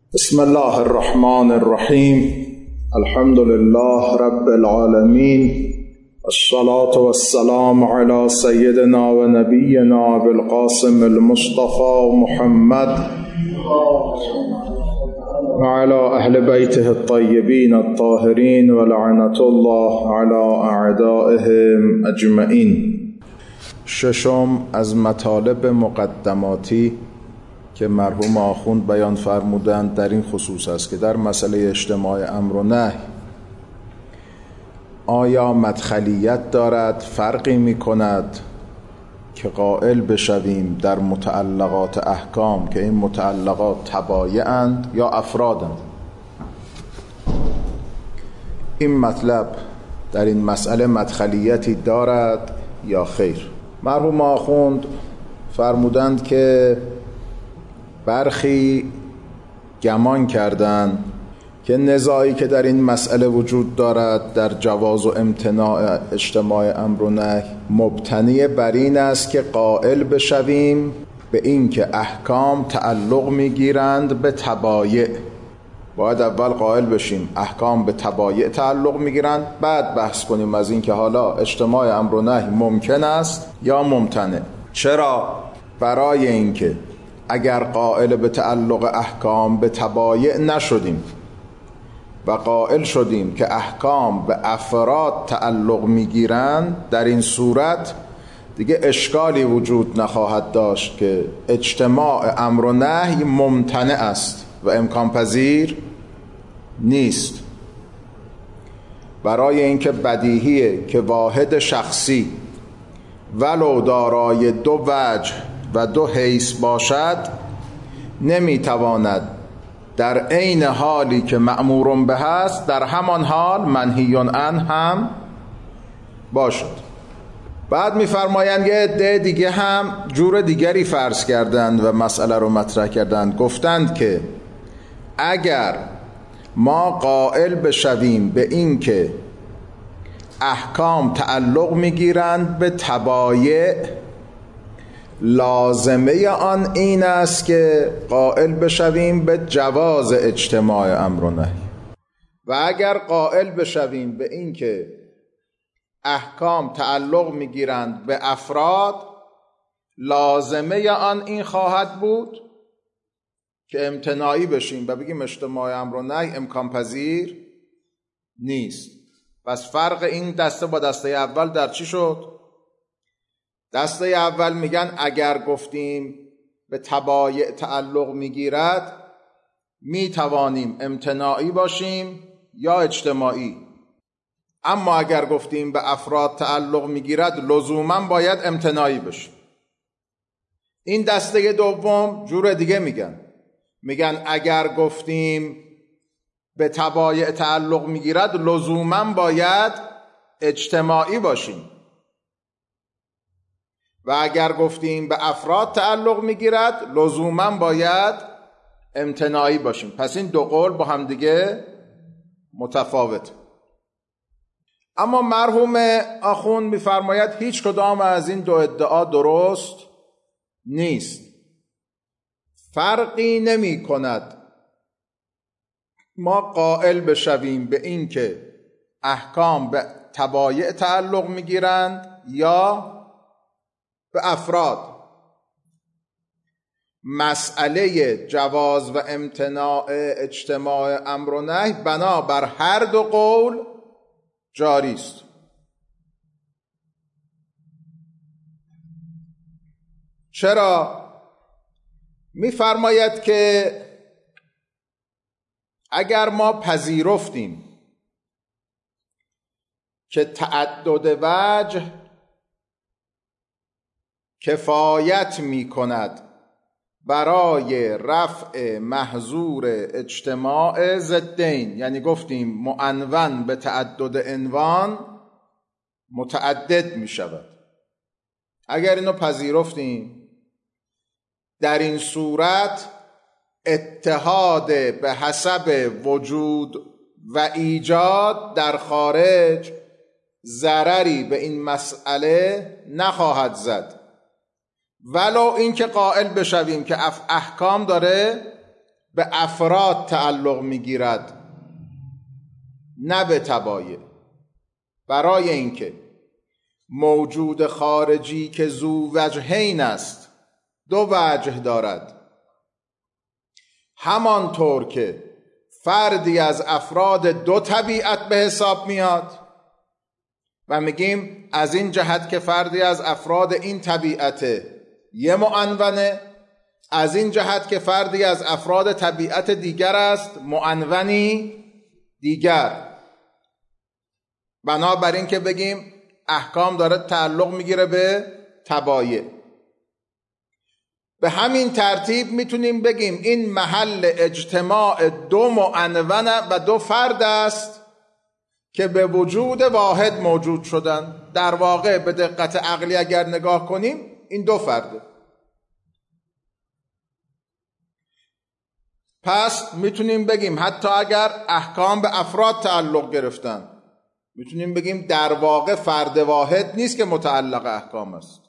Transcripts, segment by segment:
بسم الله الرحمن الرحیم. الحمد لله رب العالمین، الصلاة والسلام على سیدنا و نبینا بالقاسم المصطفى محمد وعلى اهل بیته الطیبین الطاهرین ولعنة الله على اعدائهم اجمعین. ششم از مطالب مقدماتی که مرحوم آخوند بیان فرمودند در این خصوص است که در مسئله اجتماع امر و نهی آیا مدخلیت دارد، فرقی می کند که قائل بشویم در متعلقات احکام که این متعلقات تبایع‌اند یا افرادند؟ این مطلب در این مسئله مدخلیتی دارد یا خیر؟ مرحوم آخوند فرمودند که برخی گمان کردند که نزاعی که در این مسئله وجود دارد در جواز و امتناع اجتماع امر و نهی مبتنی بر این است که قائل بشویم به این که احکام تعلق میگیرند به تبایع. باید اول قائل بشیم احکام به تبایع تعلق میگیرند، بعد بحث کنیم از این که حالا اجتماع امر و نهی ممکن است یا ممتنع. چرا؟ برای اینکه اگر قائل به تعلق احکام به تبایع نشدیم و قائل شدیم که احکام به افراد تعلق میگیرند، در این صورت دیگه اشکالی وجود نخواهد داشت که اجتماع امر و نهی ممتنع است و امکان پذیر نیست. برای اینکه بدیهیه که واحد شخصی ولو دارای دو وجه و دو حیث باشد نمیتواند در عین حالی که مأمور به است در همان حال منهی عنه هم باشد. بعد میفرمایند یه عده دیگه هم جور دیگری فرض کردند و مسئله رو مطرح کردند. گفتند که اگر ما قائل بشویم به این که احکام تعلق میگیرند به تبایع، لازمه آن این است که قائل بشویم به جواز اجتماع امر و نهی. و اگر قائل بشویم به این که احکام تعلق میگیرند به افراد، لازمه آن این خواهد بود که امتناعی بشیم و بگیم اجتماع امر و نهی امکان پذیر نیست. پس فرق این دسته با دسته اول در چی شد؟ دسته اول میگن اگر گفتیم به تبایع تعلق میگیرد میتوانیم امتناعی باشیم یا اجتماعی، اما اگر گفتیم به افراد تعلق میگیرد لزوما باید امتناعی بشیم. این دسته دوم جور دیگه میگن اگر گفتیم به تبایع تعلق میگیرد لزوما باید اجتماعی باشیم و اگر گفتیم به افراد تعلق میگیرد لزوما باید امتناعی باشیم. پس این دو قول با هم دیگه متفاوت. اما مرحوم آخوند میفرماید هیچ کدام از این دو ادعا درست نیست. فرقی نمی کند ما قائل بشویم به این که احکام به تبایع تعلق میگیرند یا به افراد. مسئله جواز و امتناع اجتماع امر و نهی بنابر هر دو قول جاری است. چرا؟ می‌فرماید که اگر ما پذیرفتیم که تعدد وجه کفایت می کند برای رفع محظور اجتماع ضدین، یعنی گفتیم معنون به تعدد عنوان متعدد می شود، اگر اینو پذیرفتیم در این صورت اتحاد به حسب وجود و ایجاد در خارج ضرری به این مسئله نخواهد زد، ولو این که قائل بشویم که احکام داره به افراد تعلق میگیرد نه به طبایع. برای اینکه موجود خارجی که ذو وجهین است، دو وجه دارد، همانطور که فردی از افراد دو طبیعت به حساب میاد و میگیم از این جهت که فردی از افراد این طبیعت یه معنونه، از این جهت که فردی از افراد طبیعت دیگر است معنونی دیگر. بنابراین که بگیم احکام داره تعلق میگیره به طبایع. به همین ترتیب میتونیم بگیم این محل اجتماع دو معنون و دو فرد است که به وجود واحد موجود شدن. در واقع به دقت عقلی اگر نگاه کنیم این دو فرده. پس میتونیم بگیم حتی اگر احکام به افراد تعلق گرفتن، میتونیم بگیم در واقع فرد واحد نیست که متعلق احکام است.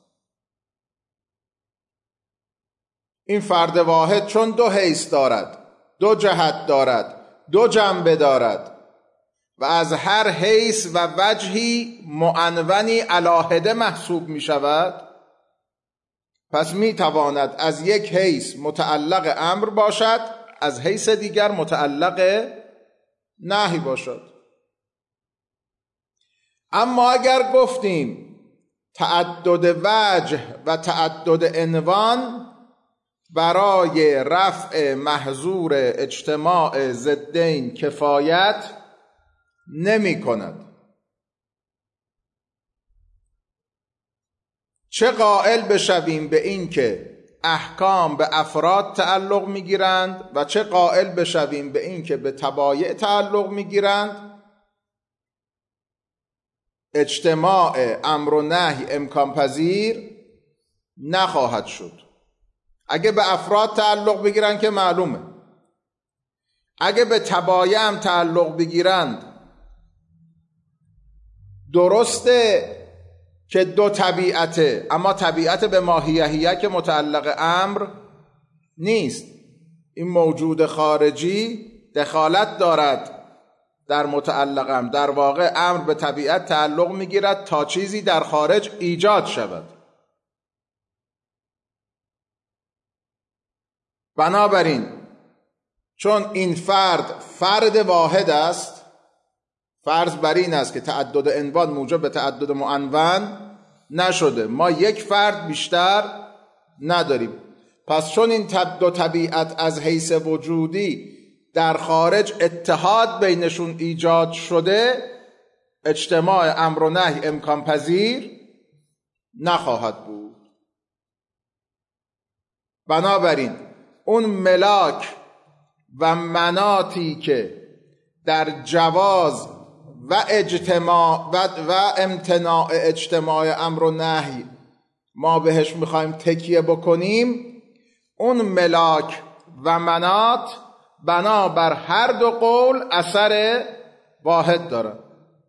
این فرد واحد چون دو حیث دارد، دو جهت دارد، دو جنبه دارد و از هر حیث و وجهی معنونی علاهده محسوب می شود، پس می تواند از یک حیث متعلق امر باشد، از حیث دیگر متعلق نهی باشد. اما اگر گفتیم تعدد وجه و تعدد عنوان برای رفع محظور اجتماع ضدین کفایت نمی کند، چه قائل بشویم به این که احکام به افراد تعلق می گیرند و چه قائل بشویم به این که به طبایع تعلق می گیرند، اجتماع امر و نهی امکان پذیر نخواهد شد. اگه به افراد تعلق بگیرند که معلومه، اگه به طبایع هم تعلق بگیرند درسته که دو طبیعته، اما طبیعت به ماهیهیه که متعلق امر نیست. این موجود خارجی دخالت دارد در متعلق امر. در واقع امر به طبیعت تعلق میگیرد تا چیزی در خارج ایجاد شود. بنابراین چون این فرد واحد است، فرض بر این است که تعدد عنوان موجب به تعدد معنون نشده، ما یک فرد بیشتر نداریم. پس چون این دو طبیعت از حیث وجودی در خارج اتحاد بینشون ایجاد شده، اجتماع امر و نهی امکان پذیر نخواهد بود. بنابراین اون ملاک و مناطی که در جواز و اجتماع و امتناع اجتماع امر و نهی ما بهش میخوایم تکیه بکنیم، اون ملاک و مناط بنابر هر دو قول اثر واحد دارن.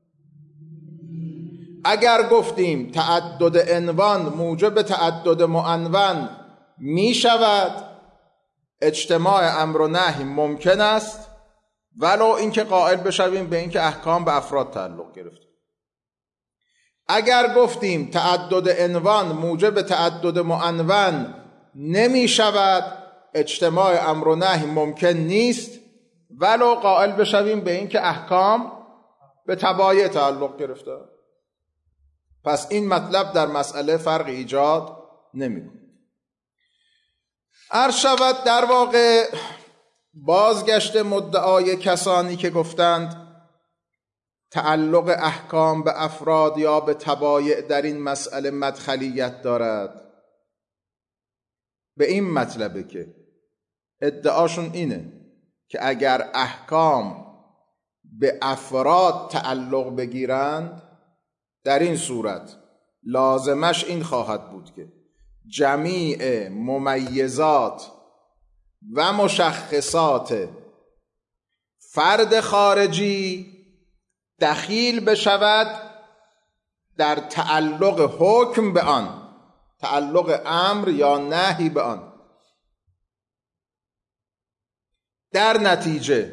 اگر گفتیم تعدد عنوان موجب تعدد معنون می شود، اجتماع امر و نهی ممکن است، ولو اینکه قائل بشویم به اینکه احکام به افراد تعلق گرفته. اگر گفتیم تعدد عنوان موجب تعدد معنون نمی شود، اجتماع امر و نهی ممکن نیست، ولو قائل بشویم به اینکه احکام به طبایع تعلق گرفته. پس این مطلب در مسئله فرق ایجاد نمی‌کند. عرض شود در واقع بازگشت مدعای کسانی که گفتند تعلق احکام به افراد یا به طبایع در این مسئله مدخلیت دارد، به این مطلبه که ادعاشون اینه که اگر احکام به افراد تعلق بگیرند، در این صورت لازمش این خواهد بود که جمیع ممیزات و مشخصات فرد خارجی دخیل بشود در تعلق حکم به آن، تعلق امر یا نهی به آن. در نتیجه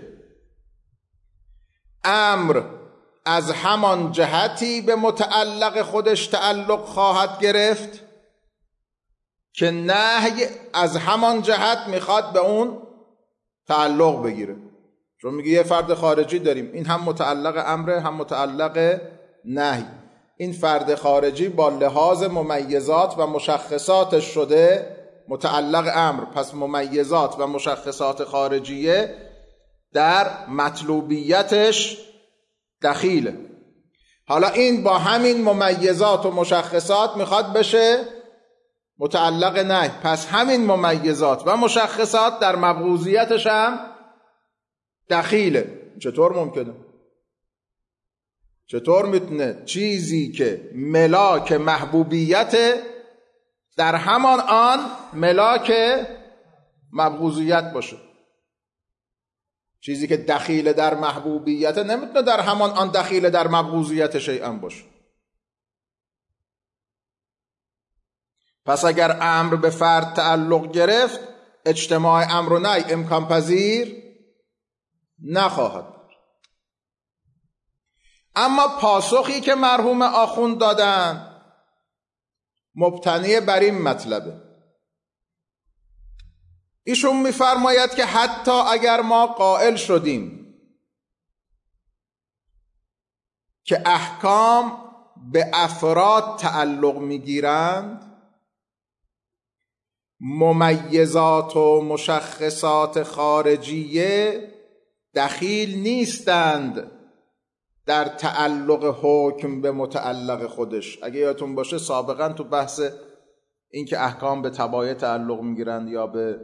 امر از همان جهتی به متعلق خودش تعلق خواهد گرفت که نهی از همان جهت میخواد به اون تعلق بگیره. چون میگه یه فرد خارجی داریم، این هم متعلق امره هم متعلق نهی. این فرد خارجی با لحاظ ممیزات و مشخصاتش شده متعلق امر، پس ممیزات و مشخصات خارجیه در مطلوبیتش دخیله. حالا این با همین ممیزات و مشخصات میخواد بشه متعلق نهی، پس همین ممیزات و مشخصات در مبغوضیتش هم دخیله. چطور ممکنه؟ چطور میتونه چیزی که ملاک محبوبیت در همان آن ملاک مبغوضیت باشه؟ چیزی که دخیل در محبوبیت نمیتونه در همان آن دخیل در مبغوضیت شیئا باشه. پس اگر امر به فرد تعلق گرفت، اجتماع امر و نهی امکان پذیر نخواهد بود. اما پاسخی که مرحوم آخوند دادن مبتنی بر این مطلبه. ایشون میفرماید که حتی اگر ما قائل شدیم که احکام به افراد تعلق میگیرند، ممیزات و مشخصات خارجیه دخیل نیستند در تعلق حکم به متعلق خودش. اگه یادتون باشه سابقا تو بحث این که احکام به تبایع تعلق میگیرند یا به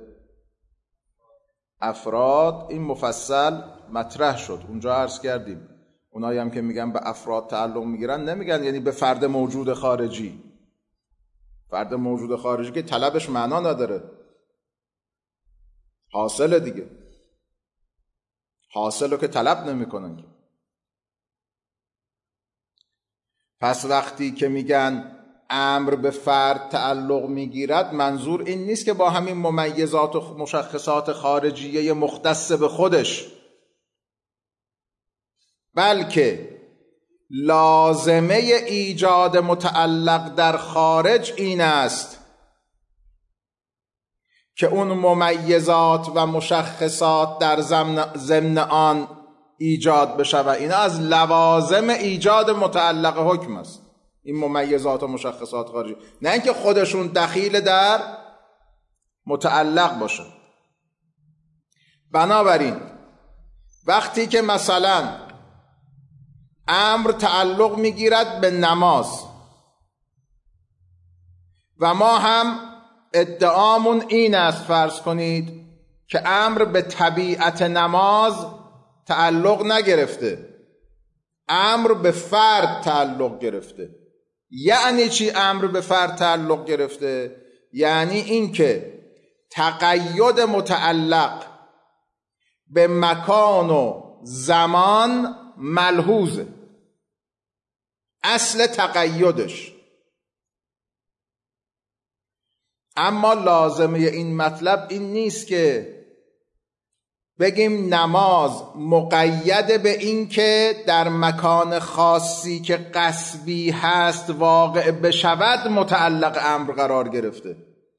افراد این مفصل مطرح شد. اونجا عرض کردیم اونایی هم که میگن به افراد تعلق میگیرن نمیگن یعنی به فرد موجود خارجی. فرد موجود خارجی که طلبش معنا نداره، حاصل دیگه، حاصل رو که طلب نمیکنن که. پس وقتی که میگن امر به فرد تعلق میگیرد، منظور این نیست که با همین ممیزات و مشخصات خارجیه مختص به خودش، بلکه لازمه ایجاد متعلق در خارج این است که اون ممیزات و مشخصات در ضمن آن ایجاد بشه و اینا از لوازم ایجاد متعلق حکم است. این ممیزات و مشخصات خارجی، نه اینکه خودشون دخیل در متعلق باشه. بنابراین وقتی که مثلا امر تعلق میگیرد به نماز و ما هم ادعامون این است، فرض کنید که امر به طبیعت نماز تعلق نگرفته، امر به فرد تعلق گرفته. یعنی چی امر به فرد تعلق گرفته؟ یعنی این که تقید متعلق به مکان و زمان ملحوظه، اصل تقیدش. اما لازمه این مطلب این نیست که بگیم نماز مقید به این که در مکان خاصی که قصبی هست واقع بشود متعلق امر قرار گرفته.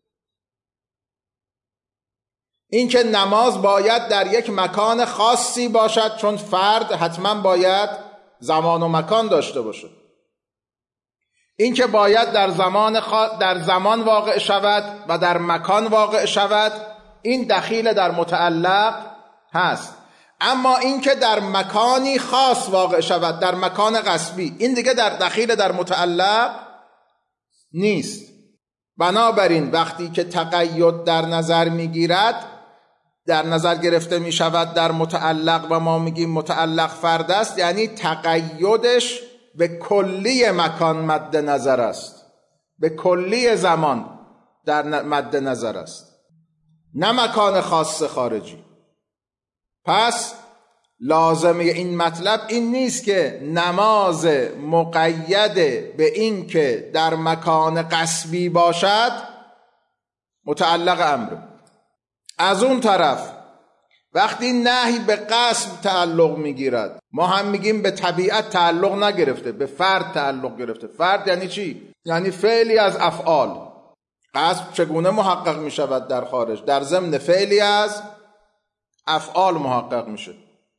این که نماز باید در یک مکان خاصی باشد، چون فرد حتما باید زمان و مکان داشته باشه. این که باید در زمان واقع شود و در مکان واقع شود، این دخیل در متعلق هست. اما این که در مکانی خاص واقع شود، در مکان قصبی، این دیگه در دخیل در متعلق نیست. بنابراین وقتی که تقید در نظر میگیرد، در نظر گرفته می شود در متعلق و ما میگیم متعلق فرد است، یعنی تقیدش به کلی مکان مد نظر است، به کلی زمان در مد نظر است، نه مکان خاص خارجی. پس لازمه این مطلب این نیست که نماز مقید به این که در مکان قصبی باشد متعلق امر. از اون طرف وقتی نهی به قصد تعلق میگیرد، ما هم میگیم به طبیعت تعلق نگرفته، به فرد تعلق گرفته. فرد یعنی چی؟ یعنی فعلی از افعال. قصد چگونه محقق میشود در خارج؟ در ضمن فعلی از افعال محقق میشه.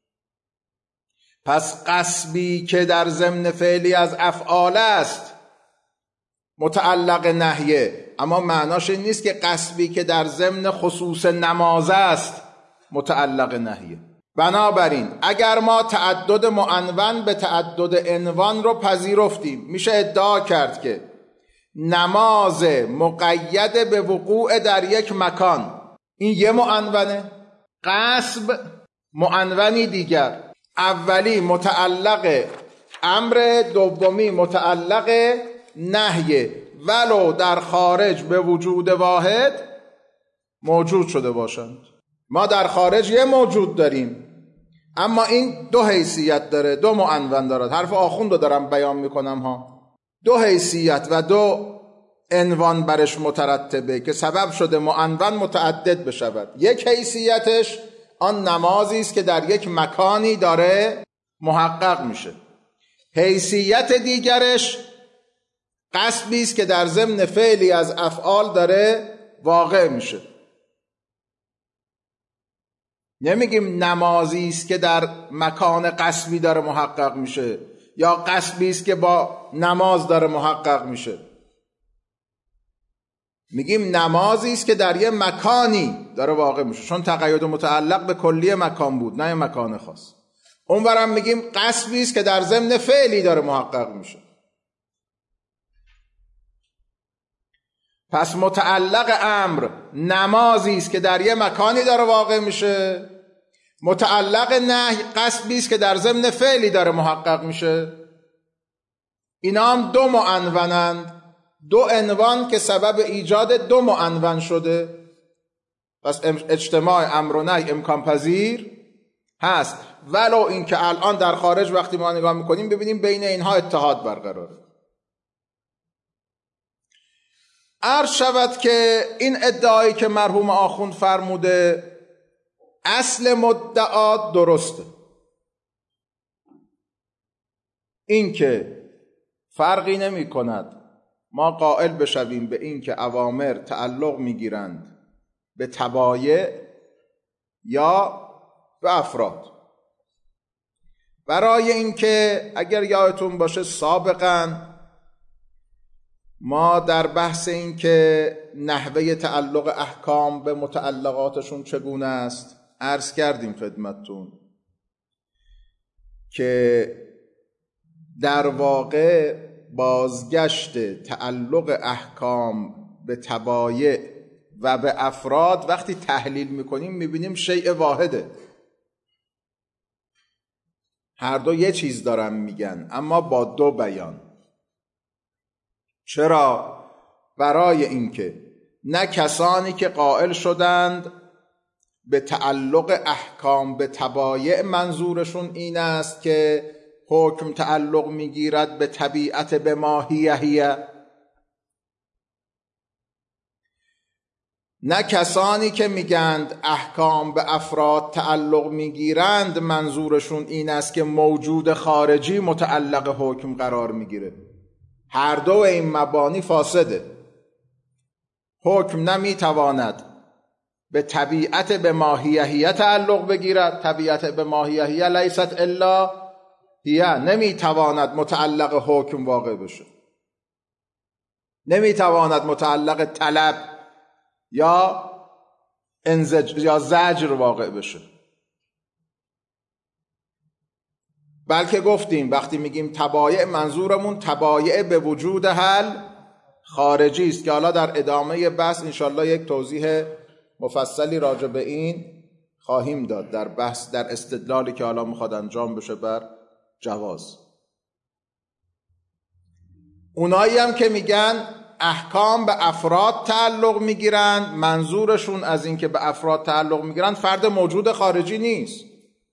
پس قصبی که در ضمن فعلی از افعال است متعلق نهیه، اما معناش این نیست که قصبی که در ضمن خصوص نماز است متعلق نهیه. بنابراین اگر ما تعدد معنون به تعدد عنوان رو پذیرفتیم، میشه ادعا کرد که نماز مقید به وقوع در یک مکان این یه معنونه، قصب معنونی دیگر، اولی متعلق امر، دومی متعلق نهیه، ولو در خارج به وجود واحد موجود شده باشند. ما در خارج یه موجود داریم، اما این دو حیثیت داره، دو معنون دارد. حرف آخوند رو دارم بیان میکنم ها. دو حیثیت و دو عنوان برش مترتبه که سبب شده معنون متعدد بشود. یک حیثیتش آن نمازی است که در یک مکانی داره محقق میشه. حیثیت دیگرش قصبی است که در ضمن فعلی از افعال داره واقع میشه. نمیگیم نمازی است که در مکان قصبی داره محقق میشه یا قصبی است که با نماز داره محقق میشه. میگیم نمازی است که در یه مکانی داره واقع میشه، چون تقید متعلق به کلی مکان بود نه یه مکان خاص. اونورم میگیم قصبی است که در ضمن فعلی داره محقق میشه. پس متعلق امر نمازی است که در یه مکانی داره واقع میشه، متعلق نهی قصبی است که در ضمن فعلی داره محقق میشه. اینا هم دو معنونند، دو عنوان که سبب ایجاد دو معنون شده. پس اجتماع امر و نهی امکان پذیر هست، ولو این که الان در خارج وقتی ما نگاه میکنیم ببینیم بین اینها اتحاد برقراره. عرض شود که این ادعایی که مرحوم آخوند فرموده اصل مدعا درسته، این که فرقی نمی کند ما قائل بشویم به این که اوامر تعلق می گیرند به تبایع یا به افراد. برای اینکه اگر یادتون باشه سابقاً ما در بحث این که نحوه تعلق احکام به متعلقاتشون چگونه است عرض کردیم خدمتتون که در واقع بازگشت تعلق احکام به تبایع و به افراد وقتی تحلیل میکنیم میبینیم شیء واحده، هر دو یه چیز دارن میگن اما با دو بیان. چرا؟ برای اینکه نه کسانی که قائل شدند به تعلق احکام به تبایع منظورشون این است که حکم تعلق میگیرد به طبیعت به ماهیه، نه کسانی که میگند احکام به افراد تعلق میگیرند منظورشون این است که موجود خارجی متعلق حکم قرار میگیره. هر دو این مبانی فاسده. حکم نمیتواند به طبیعت به ماهیه تعلق بگیرد، طبیعت به ماهیه لیست الا هیه، نمیتواند متعلق حکم واقع بشه، نمیتواند متعلق طلب یا زجر واقع بشه. بلکه گفتیم وقتی میگیم تبایع منظورمون تبایع به وجود حل خارجی است که حالا در ادامه بحث انشالله یک توضیح مفصلی راجع به این خواهیم داد در بحث در استدلالی که حالا میخواد انجام بشه بر جواز. اونایی هم که میگن احکام به افراد تعلق میگیرند منظورشون از این که به افراد تعلق میگیرند فرد موجود خارجی نیست.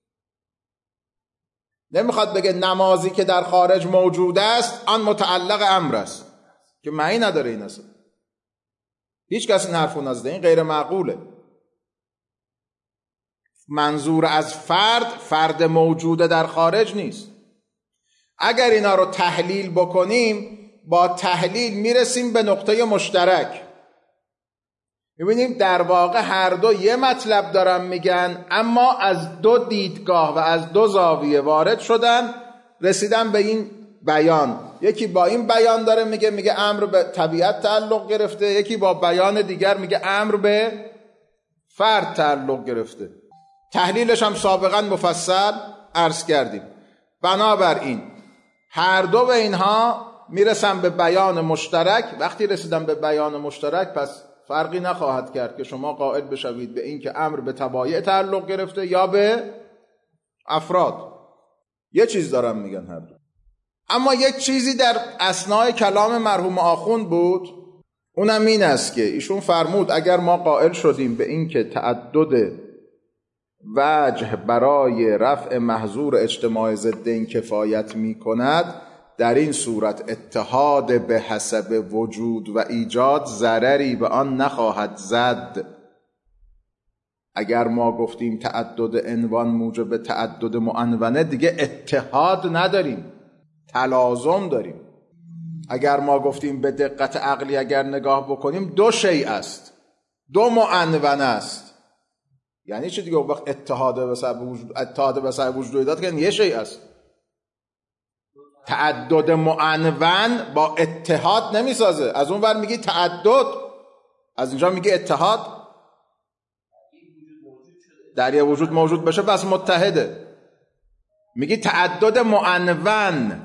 نمیخواد بگه نمازی که در خارج موجود است آن متعلق امر است که معنی نداره این اصلا. هیچ کس این حرفو نزده، این غیر معقوله. منظور از فرد موجوده در خارج نیست. اگر اینا رو تحلیل بکنیم، با تحلیل میرسیم به نقطه مشترک. میبینیم در واقع هر دو یه مطلب دارن میگن، اما از دو دیدگاه و از دو زاویه وارد شدن، رسیدن به این بیان. یکی با این بیان داره میگه امر به طبیعت تعلق گرفته، یکی با بیان دیگر میگه امر به فرد تعلق گرفته. تحلیلش هم سابقا مفصل عرض کردیم. بنابراین هر دو به اینها میرسن به بیان مشترک. وقتی رسیدن به بیان مشترک، پس فرقی نخواهد کرد که شما قائل بشوید به این که امر به تبایع تعلق گرفته یا به افراد. یه چیز دارم میگن هر دو. اما یک چیزی در اثنای کلام مرحوم آخوند بود، اونم این است که ایشون فرمود اگر ما قائل شدیم به این که تعدد وجه برای رفع محظور اجتماع ضدین کفایت می کند، در این صورت اتحاد به حسب وجود و ایجاد ضرری به آن نخواهد زد. اگر ما گفتیم تعدد عنوان موجب تعدد معنونه، دیگه اتحاد نداریم، تلازم داریم. اگر ما گفتیم به دقت عقلی اگر نگاه بکنیم، دو شیء است، دو معنونه است. یعنی چی دیگه؟ وقت اتحاد به سبب وجود ایجاد که یه شیء است. تعدد معنون با اتحاد نمیسازه. از اون ور میگی تعدد، از اینجا میگی اتحاد. در یه وجود موجود بشه بس متحده. میگی تعدد معنون،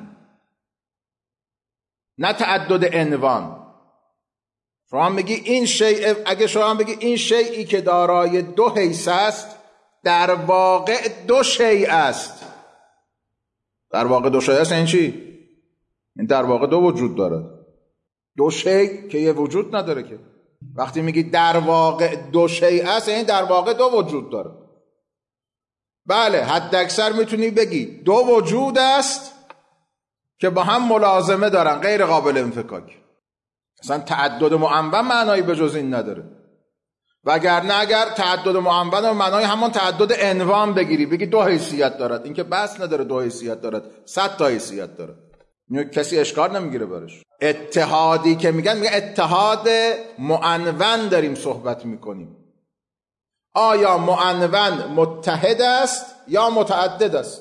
نه تعدد عنوان. شما میگی این شیء، اگه شما بگی این شیئی که دارای دو حیث است، در واقع دو شیء است. در واقع دو شیء است این چی؟ این در واقع دو وجود داره. دو شیء که یه وجود نداره که. وقتی میگی در واقع دو شیء است، این در واقع دو وجود داره. بله، حد اکثر میتونی بگی دو وجود است که با هم ملازمه دارن، غیر قابل انفکاک. اصلا تعدد معنون معنایی به جز این نداره. وگرنه اگر تعدد معنون و معنای همان تعدد عنوان بگیری، بگی دو حیثیت دارد، این که بس نداره دو حیثیت دارد، 100 تا حیثیت داره، کسی اشکال نمیگیره برش. اتحادی که میگن اتحاد معنون داریم صحبت میکنیم. آیا معنون متحد است یا متعدد است؟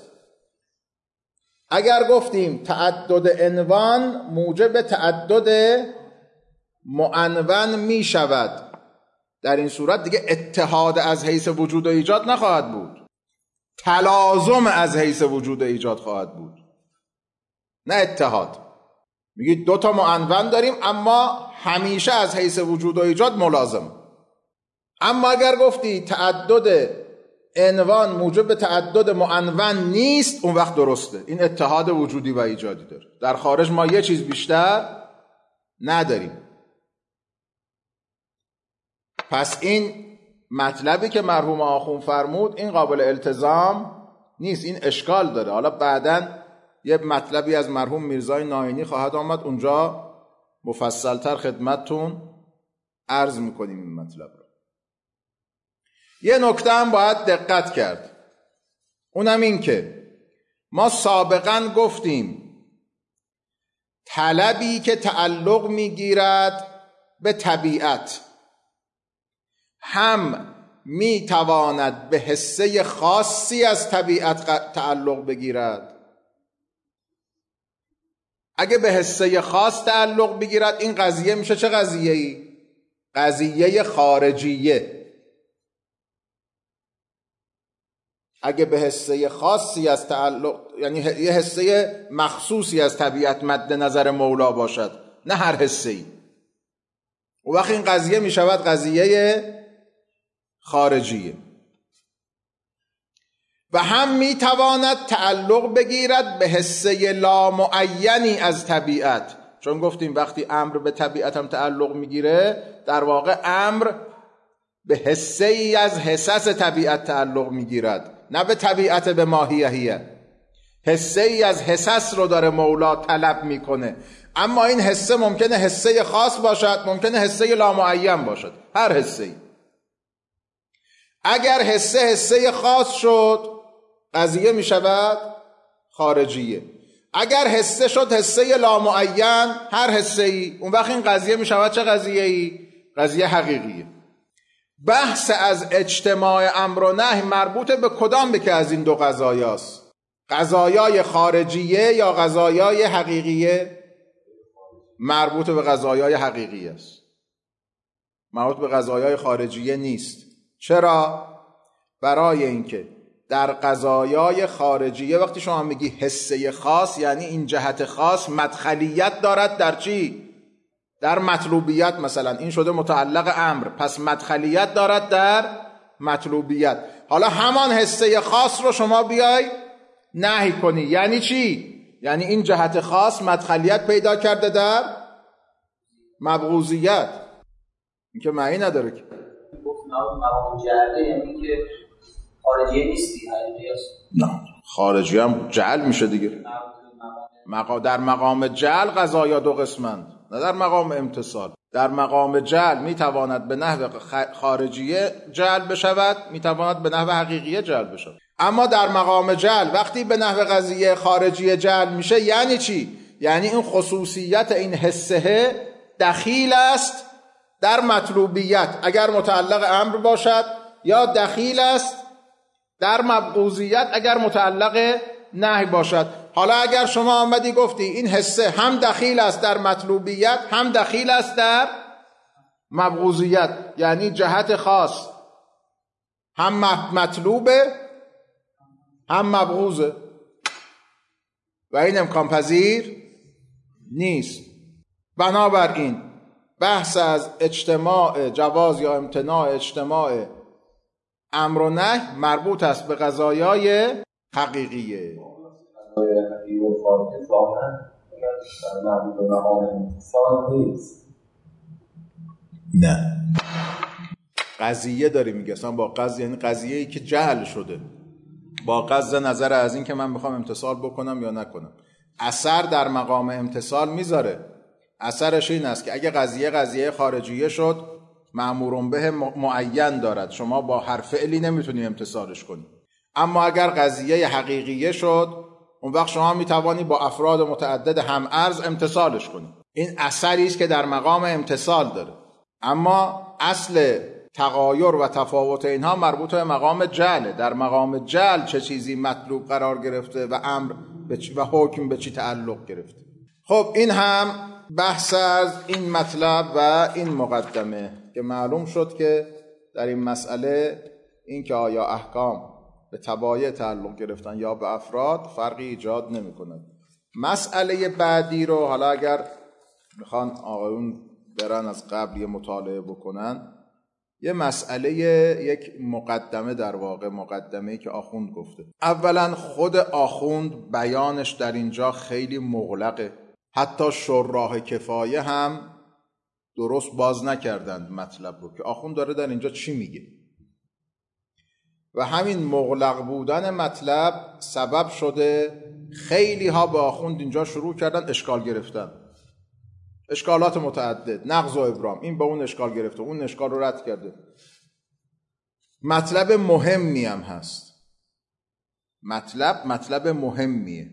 اگر گفتیم تعدد عنوان موجب تعدد معنون می شود، در این صورت دیگه اتحاد از حیث وجود و ایجاد نخواهد بود، تلازم از حیث وجود و ایجاد خواهد بود، نه اتحاد. میگی دو تا معنون داریم اما همیشه از حیث وجود و ایجاد ملازم. اما اگر گفتی تعدد عنوان موجب تعدد معنون نیست، اون وقت درسته، این اتحاد وجودی و ایجادی داره. در خارج ما یه چیز بیشتر نداریم. پس این مطلبی که مرحوم آخوند فرمود این قابل التزام نیست، این اشکال داره. حالا بعداً یه مطلبی از مرحوم میرزای ناینی خواهد آمد، اونجا مفصلتر خدمتتون عرض میکنیم این مطلب رو. یه نکته هم باید دقت کرد، اونم این که ما سابقاً گفتیم طلبی که تعلق میگیرد به طبیعت هم میتواند به حصه خاصی از طبیعت تعلق بگیرد. اگه به حصه خاص تعلق بگیرد، این قضیه میشه چه قضیه‌ای؟ قضیه خارجیه. اگه به حصه خاصی از تعلق، یعنی یه حصه مخصوصی از طبیعت مد نظر مولا باشد، نه هر حصه‌ای، و وقتی این قضیه می شود قضیه خارجیه. و هم می تواند تعلق بگیرد به حصه لامعینی از طبیعت، چون گفتیم وقتی امر به طبیعت هم تعلق میگیره، در واقع امر به حصه ای از حصص طبیعت تعلق میگیرد، نه به طبیعت به ماهیهیه. حصه ای از حصص رو داره مولا طلب میکنه، اما این حصه ممکنه حصه خاص باشد، ممکنه حصه لامعین باشد، هر حصه ای. اگر حسه خاص شد قضیه می شود خارجیه. اگر حسه شد حسه لامعین، هر حسه ای، اون وقت این قضیه می شود چه قضیه ای؟ قضیه حقیقیه. بحث از اجتماع امر و نهی مربوط به کدام که از این دو قضایاست؟ قضایای خارجیه یا قضایای حقیقیه؟ مربوط به قضایای حقیقیه است، مربوط به قضایای خارجیه نیست. چرا؟ برای اینکه در قضایای خارجیه وقتی شما میگی حسه خاص، یعنی این جهت خاص مدخلیت دارد در چی؟ در مطلوبیت. مثلا این شده متعلق امر، پس مدخلیت دارد در مطلوبیت. حالا همان حسه خاص رو شما بیای نهی کنی، یعنی چی؟ یعنی این جهت خاص مدخلیت پیدا کرده در مبغوضیت. این که معنی نداره که مقام جعله، یعنی که خارجیه نیستی، حقیقی است. نه، خارجی هم جعل میشه دیگه. در مقام جعل قضایا دو قسمند، نه در مقام امتصال. در مقام جعل میتواند به نحو خارجیه جعل بشود، میتواند به نحو حقیقیه جعل بشود. اما در مقام جعل وقتی به نحو قضیه خارجیه جعل میشه یعنی چی؟ یعنی این خصوصیت این حسه دخیل است در مطلوبیت اگر متعلق امر باشد، یا دخیل است در مبغوضیت اگر متعلق نهی باشد. حالا اگر شما آمدی گفتی این حسه هم دخیل است در مطلوبیت هم دخیل است در مبغوضیت، یعنی جهت خاص هم مطلوبه هم مبغوضه و این امکان پذیر نیست. بنابراین بحث از اجتماع جواز یا امتناع اجتماع امر و نهی مربوط است به قضایای حقیقیه. نه، قضیه داری میگه، اصلا با قضیه یعنی قضیه‌ای که جهل شده، با قصد نظر از این که من میخوام امتصال بکنم یا نکنم. اثر در مقام امتصال میذاره. اثرش این است که اگه قضیه خارجیه شد مأمور به معین دارد، شما با هر فعلی نمیتونی امتصالش کنی. اما اگر قضیه حقیقیه شد اون وقت شما میتوانی با افراد متعدد هم ارز امتصالش کنی. این اثری است که در مقام امتصال داره. اما اصل تغایر و تفاوت اینها مربوط به مقام جعله. در مقام جعل چه چیزی مطلوب قرار گرفته و امر و حکم به چی تعلق گرفته. خب این هم بحث از این مطلب و این مقدمه که معلوم شد که در این مسئله این که آیا احکام به تبایع تعلق گرفتن یا به افراد فرقی ایجاد نمی کند. مسئله بعدی رو حالا اگر میخوان آقایون برن از قبل یه مطالعه بکنن، یه مسئله، یک مقدمه، در واقع مقدمه‌ای که آخوند گفته. اولا خود آخوند بیانش در اینجا خیلی مغلقه، حتی شراح کفایه هم درست باز نکردند مطلب رو که آخوند داره در اینجا چی میگه. و همین مغلق بودن مطلب سبب شده خیلی ها به آخوند اینجا شروع کردن اشکال گرفتن، اشکالات متعدد، نقض و ابرام، این به اون اشکال گرفته، اون اشکال رو رد کرده. مطلب مهمی هم هست، مطلب مهمیه.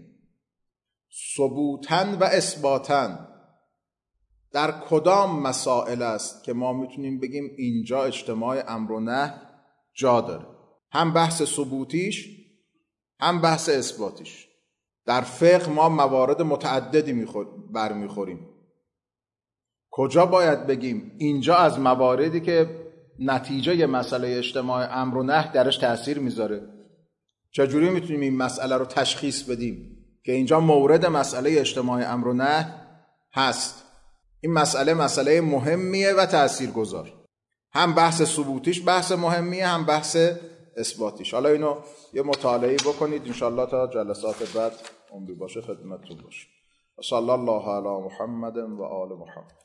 ثبوتن و اثباتن در کدام مسائل است که ما میتونیم بگیم اینجا اجتماع امر و نهی جا داره؟ هم بحث ثبوتیش هم بحث اثباتیش. در فقه ما موارد متعددی برمیخوریم. کجا باید بگیم اینجا از مواردی که نتیجه مسئله اجتماع امر و نهی درش تأثیر میذاره؟ چجوری میتونیم این مسئله رو تشخیص بدیم که اینجا مورد مسئله اجتماع امر و نهی هست؟ این مسئله مهمیه و تأثیرگذار. هم بحث ثبوتیش بحث مهمیه، هم بحث اثباتیش. حالا اینو یه مطالعه بکنید انشالله تا جلسات بعد عمری باشه خدمتتون باشه. صلی الله علی محمد و آل محمد.